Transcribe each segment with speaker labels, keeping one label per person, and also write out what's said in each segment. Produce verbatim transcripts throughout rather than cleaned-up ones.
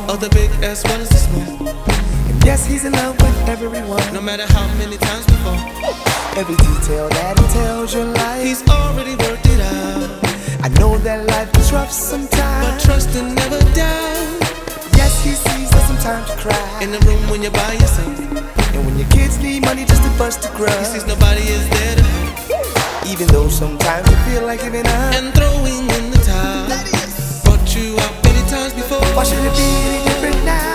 Speaker 1: Oh, the big as well as the small.
Speaker 2: And yes, he's in love with everyone.
Speaker 1: No matter how many times before.
Speaker 2: Every detail that he tells your life,
Speaker 1: he's already worked it out.
Speaker 2: I know that life is rough sometimes,
Speaker 1: but trust and never doubt.
Speaker 2: Yes, he sees that sometimes you cry
Speaker 1: in the room when you're by yourself,
Speaker 2: and when your kids need money just to bust a grub.
Speaker 1: He sees nobody is there to help,
Speaker 2: even though sometimes you feel like giving up
Speaker 1: and throwing in the towel. Brought you out many times before.
Speaker 2: Why should it be any different now?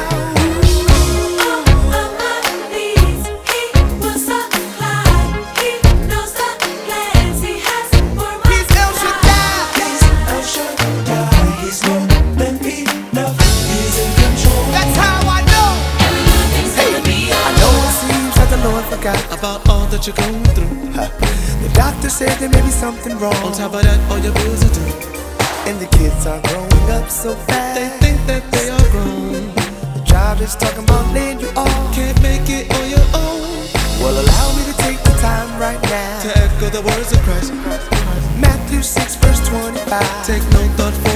Speaker 1: About all that you're going through.
Speaker 2: Huh. The doctor said there may be something wrong.
Speaker 1: On top of that, all your bills are due,
Speaker 2: and the kids are growing up so fast.
Speaker 1: They think that they are grown.
Speaker 2: The job is talking about laying you off.
Speaker 1: Can't make it on your own.
Speaker 2: Well, allow me to take the time right now
Speaker 1: to echo the words of Christ.
Speaker 2: Matthew six verse twenty-five.
Speaker 1: Take no thought for